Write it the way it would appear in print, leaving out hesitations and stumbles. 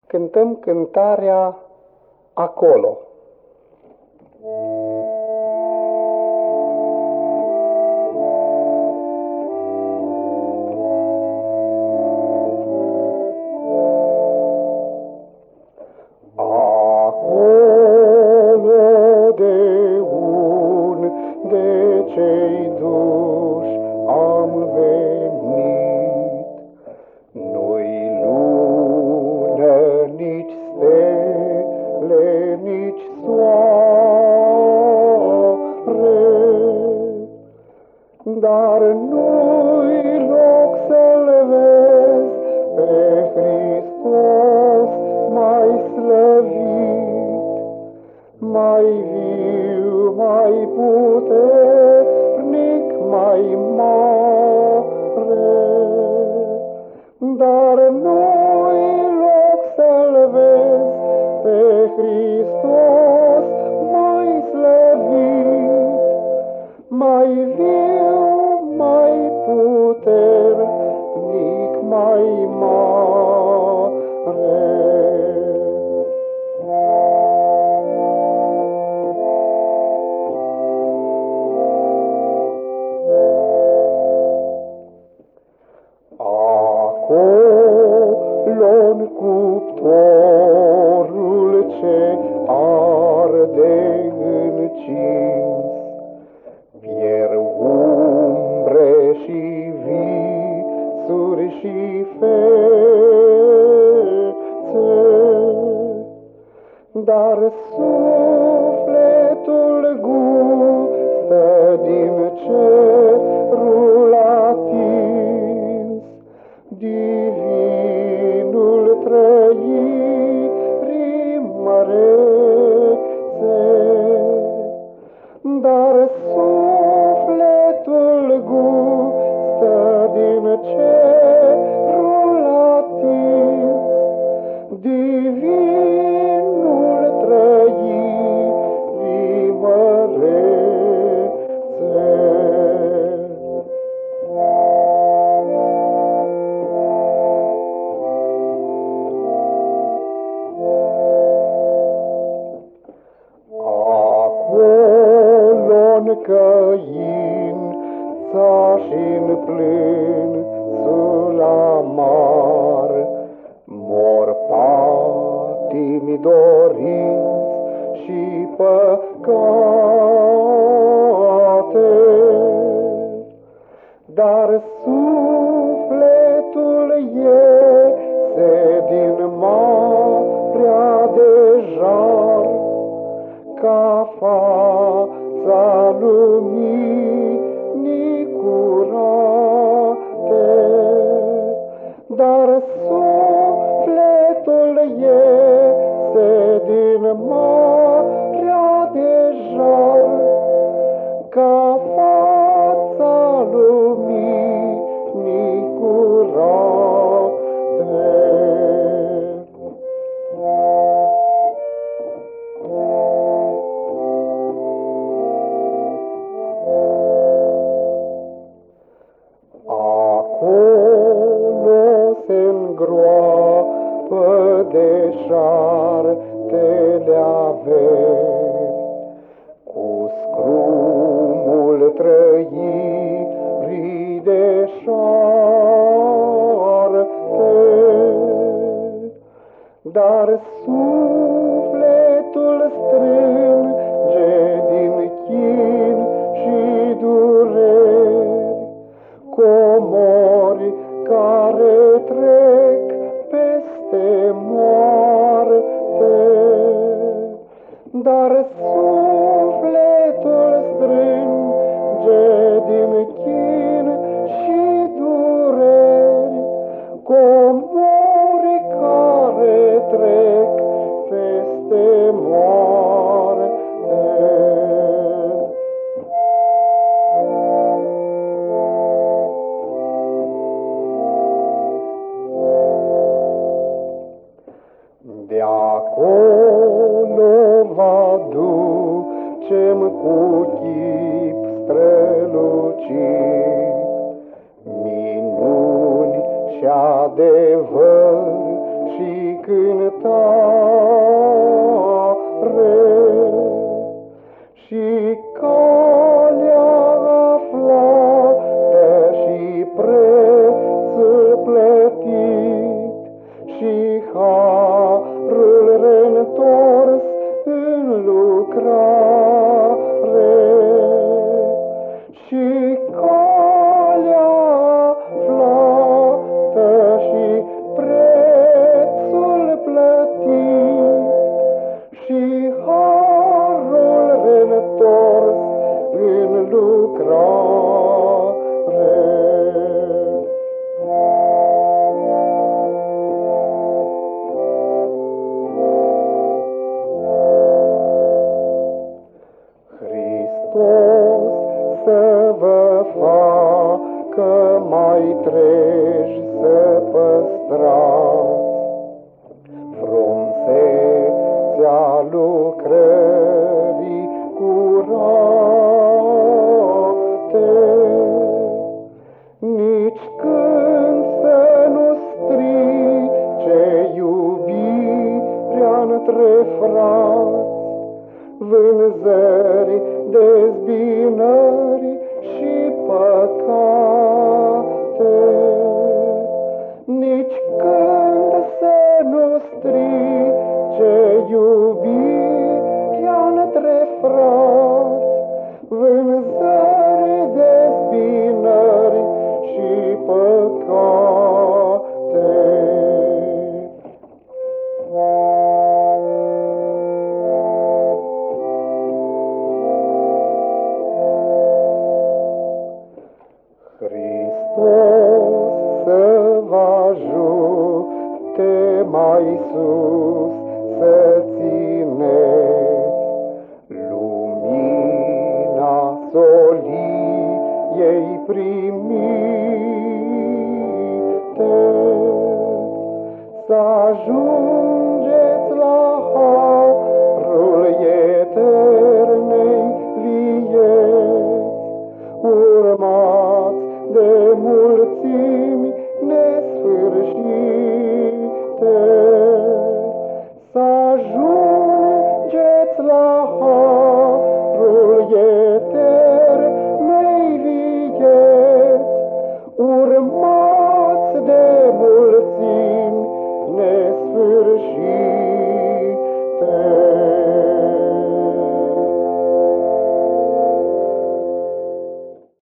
cântăm cântarea Acolo. Acolo de unde cei duși am venit, nu-i lună, nici stele, nici soare, dar nu-i loc să-L vezi pe Hristos mai slăvit, mai viu, mai puternic, mai mare. Dar nu-i loc să-L vezi pe Hristos mai slăvit, mai viu, mai puternic, mai mare. Acolo-n cuptorul ce arde încins, pierd umbre și visuri și fețe, dar sufletul gustă din cerul atins divinul trăirii mărețe. Dar sufletul gustă din cerul atins divinul trăirii mărețe. Acolo-n căința și-n plânsul amar, mor patimi, dorinți și păcate, dar sufletul iese din marea de jar, ca fața luminii curate. Dar sufletul iese din marea de jar, ca fața luminii curate. Acolo se-ngroapă deșartele averi, cu scrumul trăirii deșarte, dar sufletul strânge din chin și dureri, comori care trec peste moarte. Dar sufletul strânge din chin și dureri, comori care trec peste moarte. De acolo va duce-mi cu chip strălucit minuni și adevăr și cântare. și calea aflată și prețul plătit și harul reîntors în lucrare și calea aflată și prețul plătit și harul reîntors în lucrare. Hristos să vă facă mai treji să păstrați frumusețea lucrării curate, nici când să nu strice iubirea între frați, vânzări, dezbinări și păcate, nici când să nu strice iubirea între frați, vânzări, dezbinări și păcate. Hristos să vă ajute mai sus să țineți lumina soliei primite, să ajute